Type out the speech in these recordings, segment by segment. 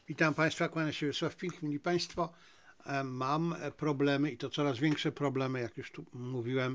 Witam Państwa, kłaniam się Wiesław Pilch. Mili Państwo, mam problemy i to coraz większe problemy, jak już tu mówiłem.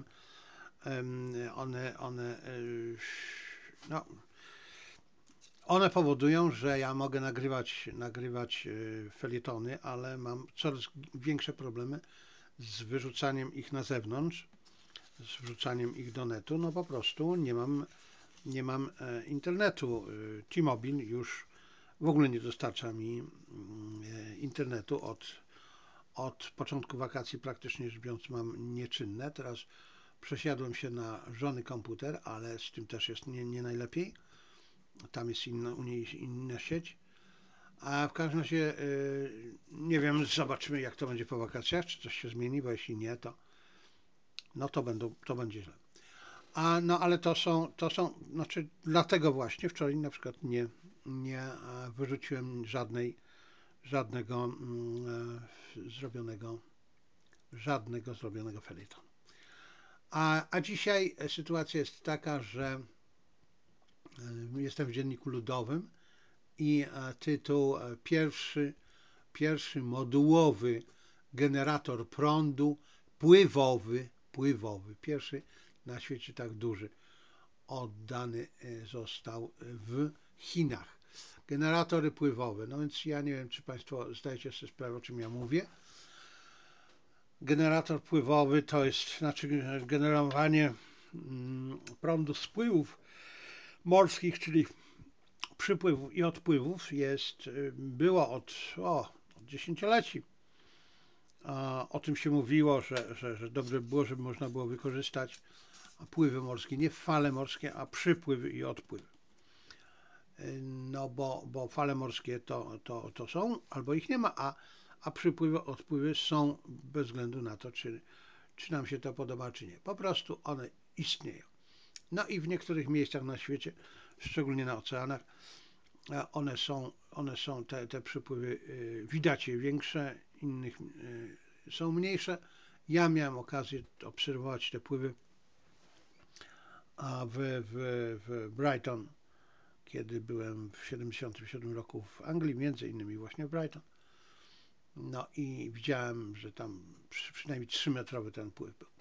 No, one powodują, że ja mogę nagrywać felietony, ale mam coraz większe problemy z wyrzucaniem ich na zewnątrz, z wrzucaniem ich do netu. No po prostu nie mam internetu. T-Mobile już w ogóle nie dostarcza mi internetu od początku wakacji, praktycznie rzecz biorąc, mam nieczynne. Teraz przesiadłem się na żony komputer, ale z tym też jest nie najlepiej. Tam jest u niej inna sieć. A w każdym razie nie wiem, zobaczymy jak to będzie po wakacjach, czy coś się zmieni, bo jeśli nie, to no to będzie źle. Ale znaczy dlatego właśnie wczoraj na przykład nie wyrzuciłem zrobionego, żadnego zrobionego felietonu. A dzisiaj sytuacja jest taka, że jestem w Dzienniku Ludowym i tytuł pierwszy modułowy generator prądu pływowy, pierwszy na świecie tak duży, oddany został w Chinach. Generatory pływowe, no więc ja nie wiem, czy Państwo zdajecie sobie sprawę, o czym ja mówię. Generator pływowy to jest generowanie prądu z pływów morskich, czyli przypływów i odpływów było od dziesięcioleci. O tym się mówiło, że dobrze by było, żeby można było wykorzystać pływy morskie, nie fale morskie, a przypływy i odpływy. No bo fale morskie to są, albo ich nie ma, a przypływy, odpływy są bez względu na to, czy nam się to podoba, czy nie. Po prostu one istnieją. No i w niektórych miejscach na świecie, szczególnie na oceanach, one są te przypływy, widać je większe, innych są mniejsze. Ja miałem okazję obserwować te pływy w Brighton, kiedy byłem w 1977 roku w Anglii, między innymi właśnie w Brighton. No i widziałem, że tam przynajmniej 3-metrowy ten pływ był.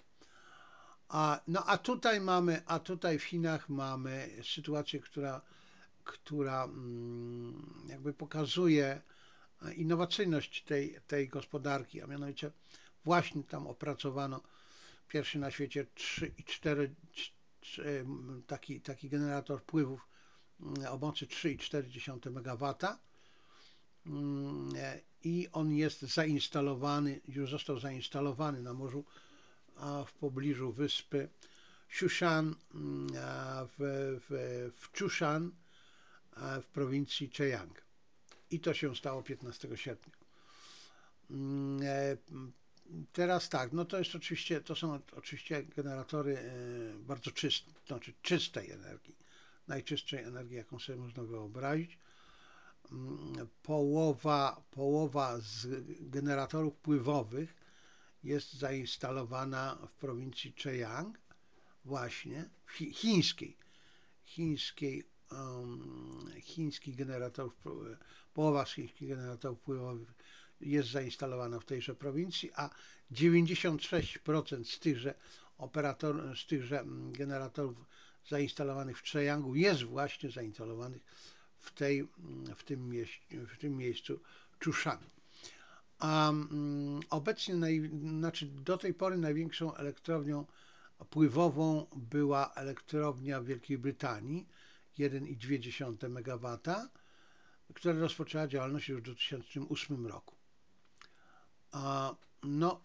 A tutaj w Chinach mamy sytuację, która jakby pokazuje innowacyjność tej gospodarki, a mianowicie właśnie tam opracowano pierwszy na świecie 3,4 taki generator pływów o mocy 3,4 MW i on jest zainstalowany, już został zainstalowany na morzu w pobliżu wyspy Shushan w Chushan w prowincji Zhejiang. I to się stało 15 sierpnia. Teraz tak, no to są oczywiście generatory bardzo czyste, znaczy czystej energii, najczystszej energii, jaką sobie można wyobrazić. Połowa z generatorów pływowych jest zainstalowana w prowincji Zhejiang, właśnie chińskich generatorów, połowa z chińskich generatorów pływowych jest zainstalowana w tejże prowincji, a 96% z tychże generatorów zainstalowanych w Zhejiangu jest właśnie zainstalowanych w tym miejscu Chushan. A obecnie, do tej pory największą elektrownią pływową była elektrownia w Wielkiej Brytanii, 1,2 MW, która rozpoczęła działalność już w 2008 roku. No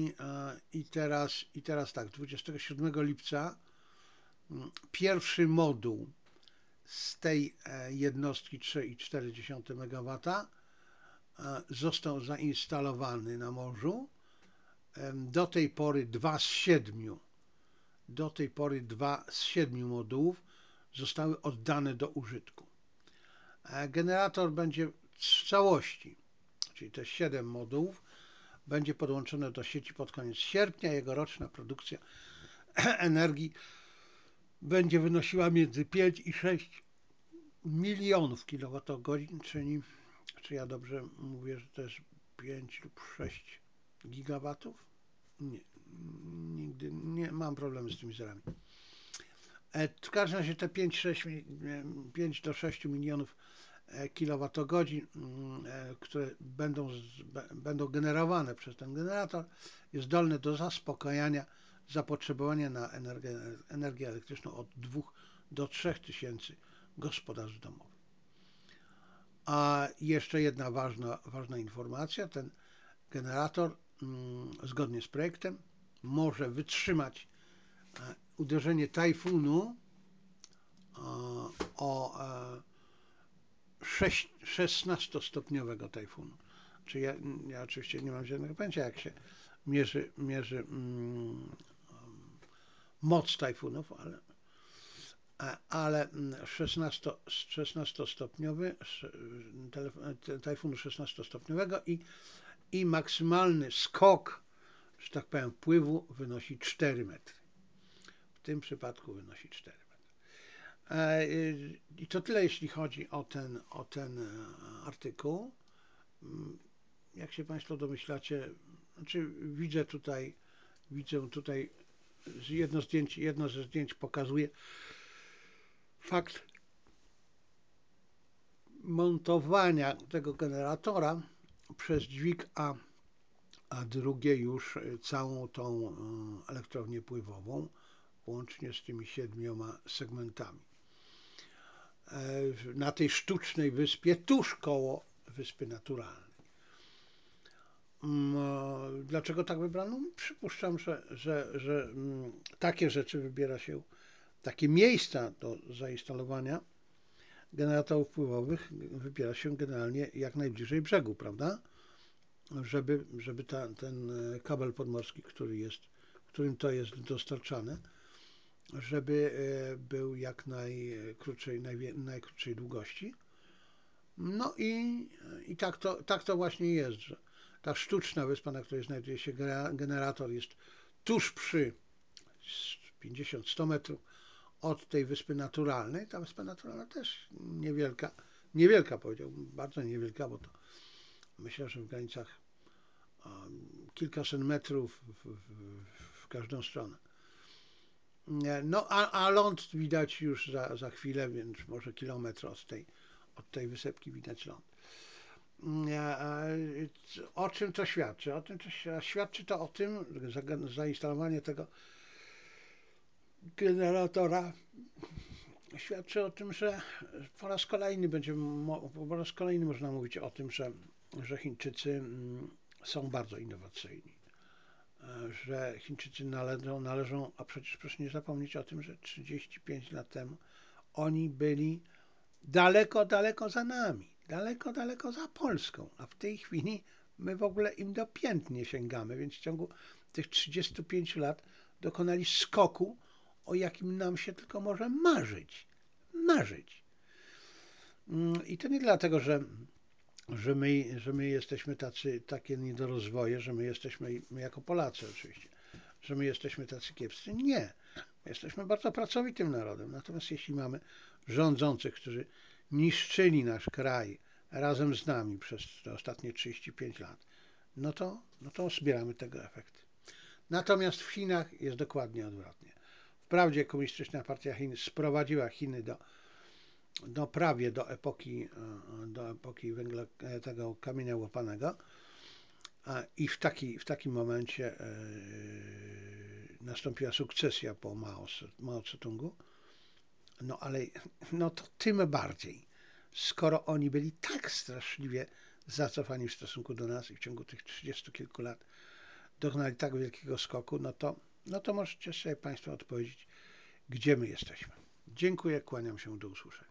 i teraz tak, 27 lipca pierwszy moduł z tej jednostki 3,4 MW został zainstalowany na morzu. Do tej pory dwa z siedmiu modułów zostały oddane do użytku. Generator będzie w całości, czyli te 7 modułów, będzie podłączone do sieci pod koniec sierpnia. Jego roczna produkcja energii będzie wynosiła między 5 i 6 milionów kWh, czyli Czy ja dobrze mówię, że to jest 5 lub 6 gigawatów? Nie, nigdy nie mam problemu z tymi zerami. W każdym razie te 5 do 6 milionów kilowatogodzin, które będą generowane przez ten generator, jest zdolne do zaspokajania zapotrzebowania na energię elektryczną od 2 do 3 tysięcy gospodarstw domowych. A jeszcze jedna ważna informacja, ten generator zgodnie z projektem może wytrzymać uderzenie tajfunu o 16-stopniowego tajfunu. Czyli ja oczywiście nie mam żadnego pojęcia, jak się mierzy moc tajfunów, ale 16-stopniowy tajfunu 16-stopniowego i maksymalny skok, że tak powiem, wpływu wynosi 4 metry. W tym przypadku wynosi 4 metry. I to tyle, jeśli chodzi o ten artykuł. Jak się Państwo domyślacie, znaczy widzę tutaj jedno ze zdjęć pokazuje fakt montowania tego generatora przez dźwig, a drugie już całą tą elektrownię pływową, łącznie z tymi 7 segmentami. Na tej sztucznej wyspie, tuż koło Wyspy Naturalnej. Dlaczego tak wybrano? Przypuszczam, że takie rzeczy wybiera się, takie miejsca do zainstalowania generatorów pływowych wybiera się generalnie jak najbliżej brzegu, prawda? Żeby ten kabel podmorski, którym to jest dostarczane, żeby był jak najkrótszej długości. No i tak to właśnie jest, że ta sztuczna wyspa, na której znajduje się generator, jest tuż przy 50-100 metrów od tej wyspy naturalnej. Ta wyspa naturalna też niewielka powiedziałbym, bardzo niewielka, bo to myślę, że w granicach kilkaset metrów w każdą stronę. No a ląd widać już za chwilę, więc może kilometr od tej wysepki widać ląd. O czym to świadczy? Świadczy to o tym, że zainstalowanie tego generatora świadczy o tym, że po raz kolejny można mówić o tym, że Chińczycy są bardzo innowacyjni, że Chińczycy należą, a przecież proszę nie zapomnieć o tym, że 35 lat temu oni byli daleko za nami, daleko za Polską, a w tej chwili my w ogóle im do pięt nie sięgamy, więc w ciągu tych 35 lat dokonali skoku, o jakim nam się tylko może marzyć. I to nie dlatego, że my jesteśmy takie niedorozwoje, że my jako Polacy oczywiście, że my jesteśmy tacy kiepscy. Nie. My jesteśmy bardzo pracowitym narodem. Natomiast jeśli mamy rządzących, którzy niszczyli nasz kraj razem z nami przez te ostatnie 35 lat, no to zbieramy tego efekty. Natomiast w Chinach jest dokładnie odwrotnie. Wprawdzie Komunistyczna Partia Chin sprowadziła Chiny prawie do epoki węgla, tego kamienia łopanego, i w takim momencie nastąpiła sukcesja po Mao Tse-tungu. No ale to tym bardziej, skoro oni byli tak straszliwie zacofani w stosunku do nas i w ciągu tych 30 kilku lat dokonali tak wielkiego skoku, no to możecie sobie Państwo odpowiedzieć, gdzie my jesteśmy. Dziękuję, kłaniam się, do usłyszenia.